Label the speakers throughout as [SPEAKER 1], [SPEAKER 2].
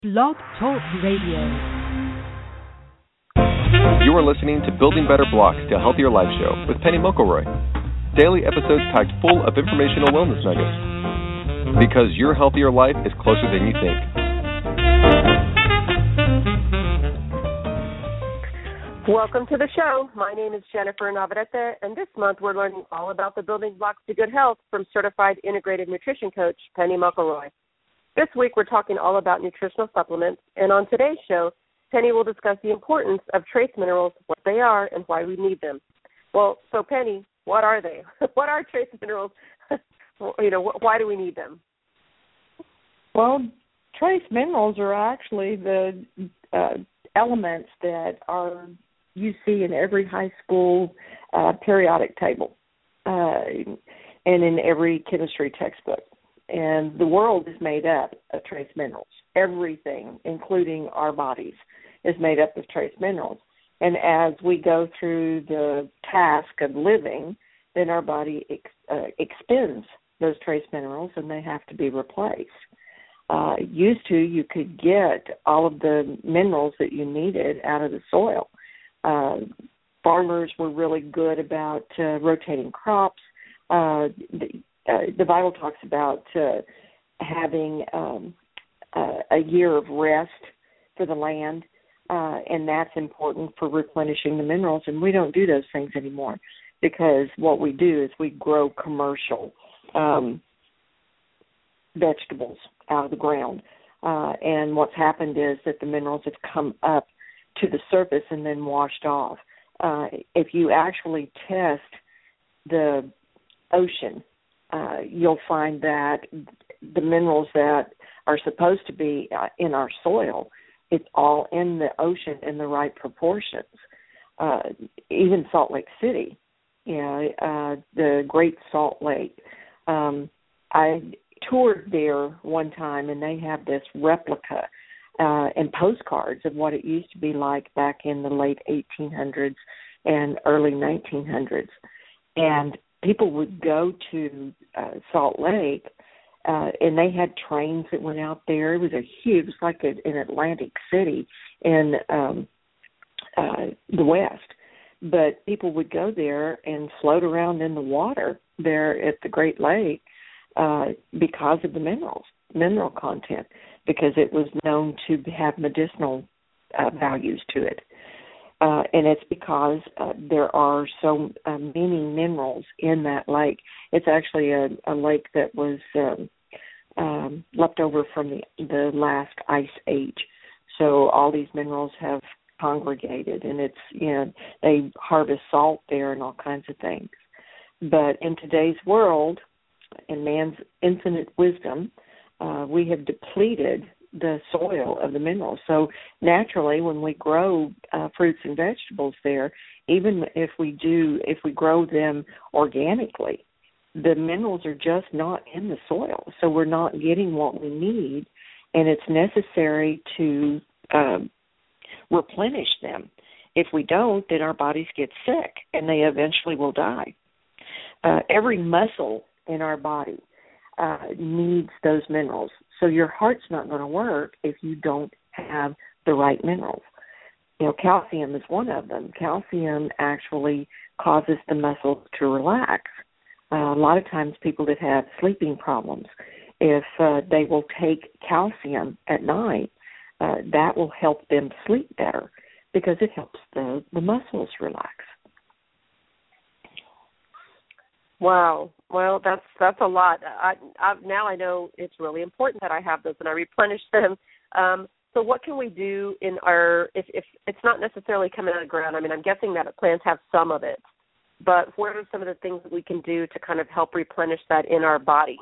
[SPEAKER 1] Blog Talk Radio.
[SPEAKER 2] You are listening to Building Better Blocks to a Healthier Life Show with Penny McElroy. Daily episodes packed full of informational wellness nuggets. Because your healthier life is closer than you think.
[SPEAKER 3] Welcome to the show. My name is Jennifer Navarrete, and this month we're learning all about the building blocks to good health from certified integrated nutrition coach Penny McElroy. This week we're talking all about nutritional supplements, and on today's show, Penny will discuss the importance of trace minerals, what they are, and why we need them. Well, so Penny, what are they? What are trace minerals? Why do we need them?
[SPEAKER 4] Well, trace minerals are actually the elements that you see in every high school periodic table and in every chemistry textbook. And the world is made up of trace minerals. Everything, including our bodies, is made up of trace minerals. And as we go through the task of living, then our body expends those trace minerals and they have to be replaced. You could get all of the minerals that you needed out of the soil. Farmers were really good about rotating crops. The Bible talks about having a year of rest for the land, and that's important for replenishing the minerals. And we don't do those things anymore because what we do is we grow commercial vegetables out of the ground. And what's happened is that the minerals have come up to the surface and then washed off. If you actually test the ocean, you'll find that the minerals that are supposed to be in our soil, it's all in the ocean in the right proportions. Even Salt Lake City, the Great Salt Lake. I toured there one time, and they have this replica and postcards of what it used to be like back in the late 1800s and early 1900s. And people would go to Salt Lake, and they had trains that went out there. It was like an Atlantic City in the West. But people would go there and float around in the water there at the Great Lake because of the mineral content, because it was known to have medicinal values to it. And it's because there are so many minerals in that lake. It's actually a lake that was left over from the last ice age. So all these minerals have congregated, and they harvest salt there and all kinds of things. But in today's world, in man's infinite wisdom, we have depleted the soil of the minerals. So naturally, when we grow fruits and vegetables there, even if we grow them organically, the minerals are just not in the soil. So we're not getting what we need, and it's necessary to replenish them. If we don't, then our bodies get sick, and they eventually will die. Every muscle in our body needs those minerals. So your heart's not going to work if you don't have the right minerals. Calcium is one of them. Calcium actually causes the muscles to relax. A lot of times people that have sleeping problems, if they will take calcium at night, that will help them sleep better because it helps the muscles relax.
[SPEAKER 3] Wow. Well, that's a lot. Now I know it's really important that I have those and I replenish them. So what can we do in if it's not necessarily coming out of the ground? I mean, I'm guessing that plants have some of it, but what are some of the things that we can do to kind of help replenish that in our body?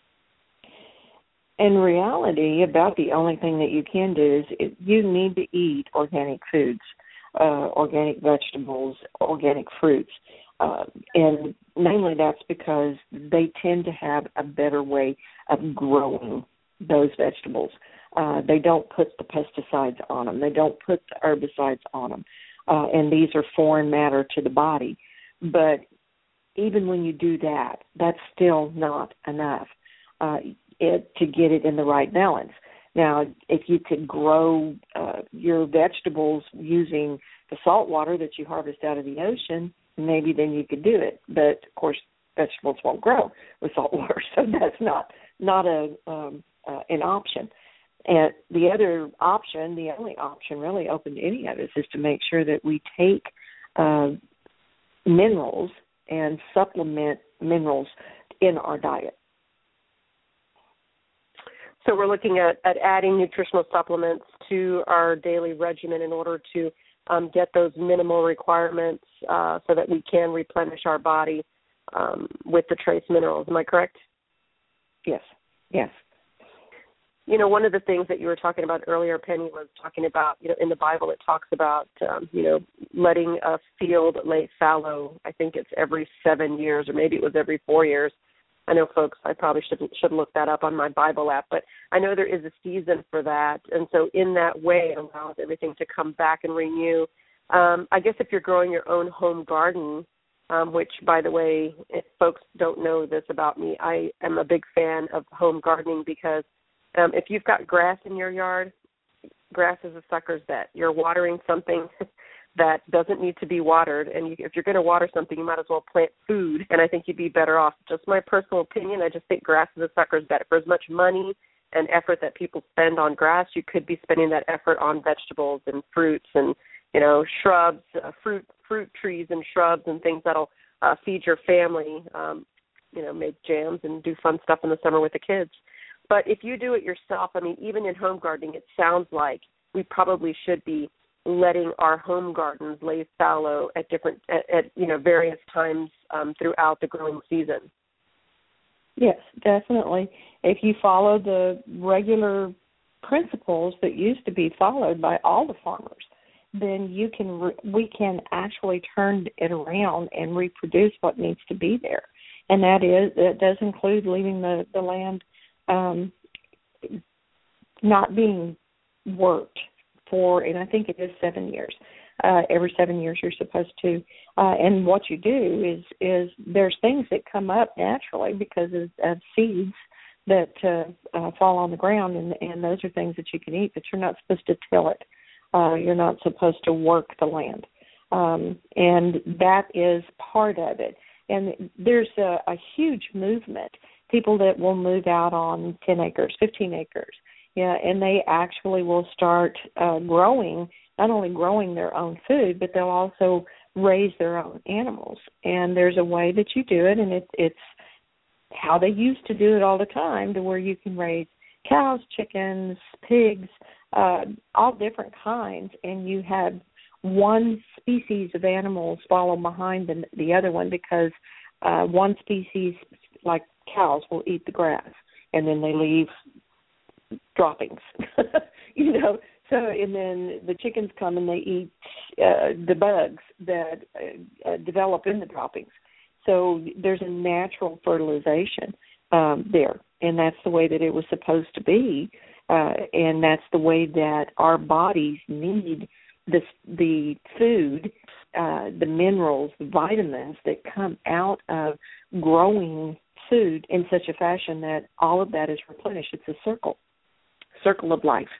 [SPEAKER 4] In reality, about the only thing that you can do is you need to eat organic foods, organic vegetables, organic fruits. And mainly that's because they tend to have a better way of growing those vegetables. They don't put the pesticides on them. They don't put the herbicides on them. And these are foreign matter to the body. But even when you do that, that's still not enough to get it in the right balance. Now, if you could grow your vegetables using the salt water that you harvest out of the ocean, maybe then you could do it. But, of course, vegetables won't grow with salt water, so that's not an option. And the other option, the only option really open to any of us, is to make sure that we take minerals and supplement minerals in our diet.
[SPEAKER 3] So we're looking at adding nutritional supplements to our daily regimen in order to get those minimal requirements so that we can replenish our body with the trace minerals. Am I correct?
[SPEAKER 4] Yes.
[SPEAKER 3] You know, one of the things that you were talking about earlier, Penny, was talking about, you know, in the Bible it talks about, letting a field lay fallow. I think it's every 7 years, or maybe it was every 4 years. I know, folks, I probably should look that up on my Bible app, but I know there is a season for that. And so in that way, it allows everything to come back and renew. I guess if you're growing your own home garden, which, by the way, if folks don't know this about me, I am a big fan of home gardening because if you've got grass in your yard, grass is a sucker's bet. You're watering something that doesn't need to be watered, and if you're going to water something, you might as well plant food, and I think you'd be better off. Just my personal opinion, I just think grass is a sucker's bet. For as much money and effort that people spend on grass, you could be spending that effort on vegetables and fruits and, you know, shrubs, fruit trees and shrubs and things that'll feed your family, make jams and do fun stuff in the summer with the kids. But if you do it yourself, I mean, even in home gardening, it sounds like we probably should be letting our home gardens lay fallow at various times throughout the growing season.
[SPEAKER 4] Yes, definitely. If you follow the regular principles that used to be followed by all the farmers, then we can actually turn it around and reproduce what needs to be there, and that does include leaving the land not being worked for, and I think it is 7 years. Every 7 years you're supposed to. And what you do is there's things that come up naturally because of seeds that fall on the ground, and those are things that you can eat, but you're not supposed to till it. You're not supposed to work the land. And that is part of it. And there's a huge movement, people that will move out on 10 acres, 15 acres, and they actually will start growing, not only growing their own food, but they'll also raise their own animals. And there's a way that you do it, and it's how they used to do it all the time, to where you can raise cows, chickens, pigs, all different kinds, and you have one species of animals follow behind the other one, because one species, like cows, will eat the grass, and then they leave droppings, So, and then the chickens come and they eat the bugs that develop in the droppings. So there's a natural fertilization there, and that's the way that it was supposed to be, and that's the way that our bodies need the food, the minerals, the vitamins that come out of growing food in such a fashion that all of that is replenished. It's a circle of life.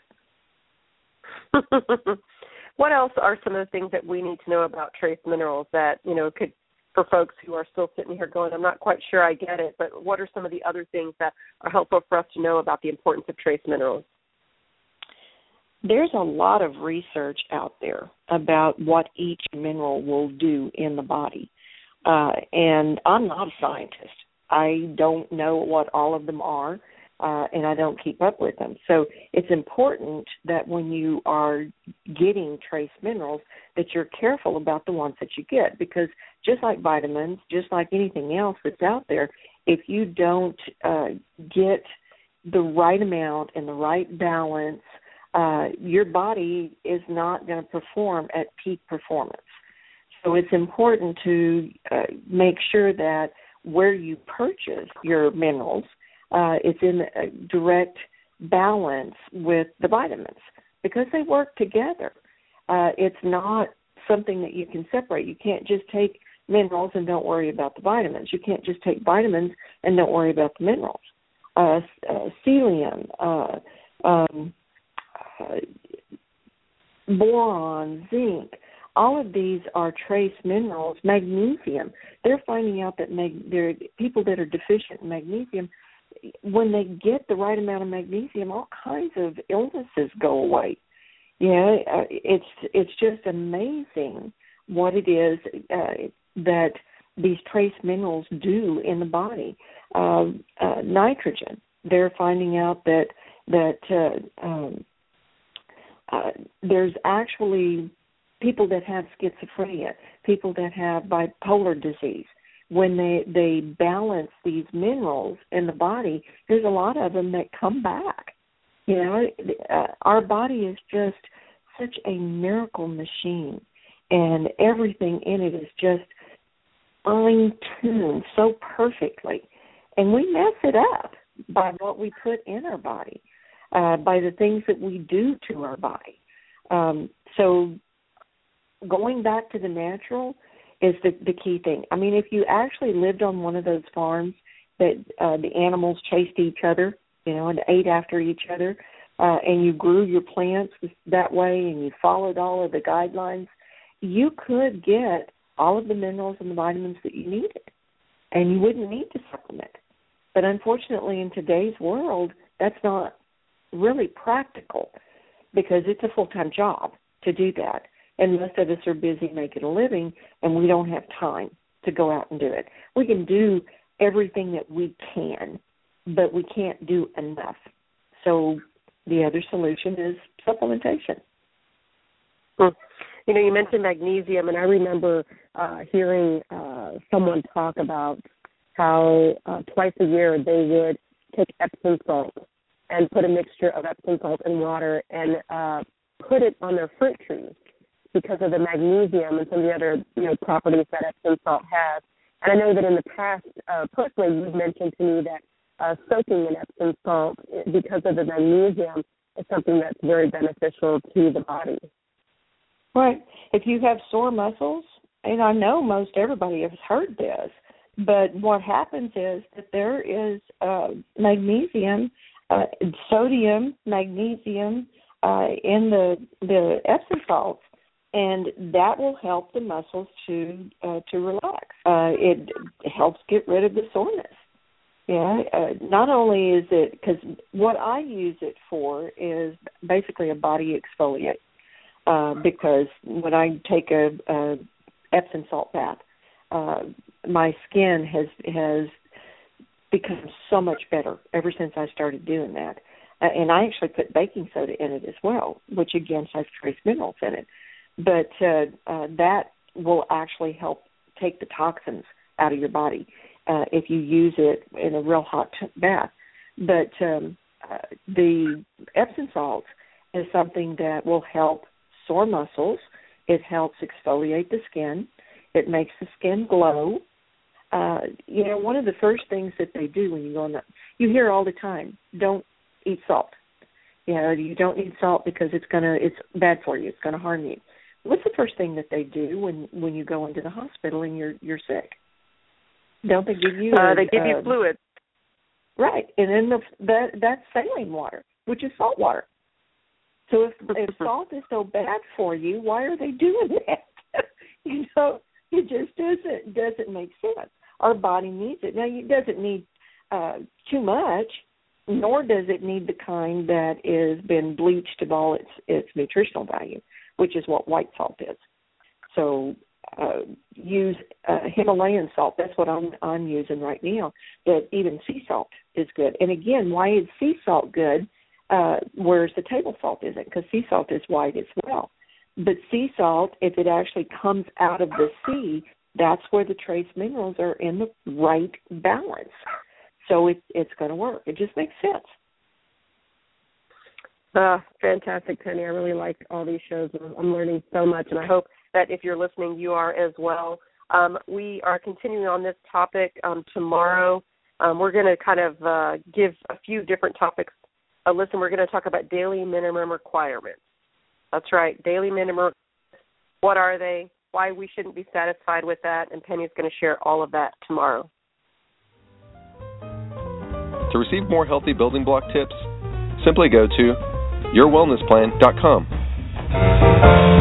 [SPEAKER 3] What else are some of the things that we need to know about trace minerals that, could, for folks who are still sitting here going, I'm not quite sure I get it, but what are some of the other things that are helpful for us to know about the importance of trace minerals?
[SPEAKER 4] There's a lot of research out there about what each mineral will do in the body. And I'm not a scientist. I don't know what all of them are, and I don't keep up with them. So it's important that when you are getting trace minerals, that you're careful about the ones that you get, because just like vitamins, just like anything else that's out there, if you don't get the right amount and the right balance, your body is not going to perform at peak performance. So it's important to make sure that where you purchase your minerals, it's in a direct balance with the vitamins, because they work together. It's not something that you can separate. You can't just take minerals and don't worry about the vitamins. You can't just take vitamins and don't worry about the minerals. Selenium, boron, zinc. All of these are trace minerals. Magnesium. They're finding out that there are people that are deficient in magnesium. When they get the right amount of magnesium, all kinds of illnesses go away. Yeah, it's just amazing what it is that these trace minerals do in the body. Nitrogen. They're finding out that there's actually people that have schizophrenia, people that have bipolar disease. When they balance these minerals in the body, there's a lot of them that come back. You know, our body is just such a miracle machine, and everything in it is just fine-tuned so perfectly. And we mess it up by what we put in our body, by the things that we do to our body. So going back to the natural is the key thing. I mean, if you actually lived on one of those farms that the animals chased each other, you know, and ate after each other, and you grew your plants that way and you followed all of the guidelines, you could get all of the minerals and the vitamins that you needed, and you wouldn't need to supplement. But unfortunately, in today's world, that's not really practical because it's a full-time job to do that. And most of us are busy making a living, and we don't have time to go out and do it. We can do everything that we can, but we can't do enough. So the other solution is supplementation.
[SPEAKER 3] You know, you mentioned magnesium, and I remember hearing someone talk about how twice a year they would take Epsom salt and put a mixture of Epsom salt and water and put it on their fruit trees because of the magnesium and some of the other, you know, properties that Epsom salt has. And I know that in the past, personally, you've mentioned to me that soaking in Epsom salt because of the magnesium is something that's very beneficial to the body.
[SPEAKER 4] Right. If you have sore muscles, and I know most everybody has heard this, but what happens is that there is magnesium, sodium, magnesium in the Epsom salts, and that will help the muscles to relax. It helps get rid of the soreness. Yeah. Not only is it, because what I use it for is basically a body exfoliate. Because when I take a Epsom salt bath, my skin has become so much better ever since I started doing that. And I actually put baking soda in it as well, which again has trace minerals in it. But that will actually help take the toxins out of your body if you use it in a real hot bath. But the Epsom salt is something that will help sore muscles. It helps exfoliate the skin. It makes the skin glow. You know, one of the first things that they do when you go on that, you hear all the time, don't eat salt. You know, you don't eat salt because it's bad for you. It's going to harm you. What's the first thing that they do when you go into the hospital and you're sick? Don't they give you?
[SPEAKER 3] They give you fluids.
[SPEAKER 4] Right, and then that's saline water, which is salt water. So if salt is so bad for you, why are they doing that? You know, it just doesn't make sense. Our body needs it. Now, it doesn't need too much, nor does it need the kind that has been bleached of all its nutritional value, which is what white salt is. So use Himalayan salt. That's what I'm using right now. But even sea salt is good. And again, why is sea salt good? Whereas the table salt isn't, because sea salt is white as well. But sea salt, if it actually comes out of the sea, that's where the trace minerals are in the right balance. So it's going to work. It just makes sense.
[SPEAKER 3] Fantastic, Penny. I really like all these shows. I'm learning so much, and I hope that if you're listening, you are as well. We are continuing on this topic tomorrow. We're going to kind of give a few different topics. Listen, we're going to talk about daily minimum requirements. That's right, daily minimum. What are they? Why we shouldn't be satisfied with that? And Penny's going to share all of that tomorrow.
[SPEAKER 2] To receive more healthy building block tips, simply go to yourwellnessplan.com.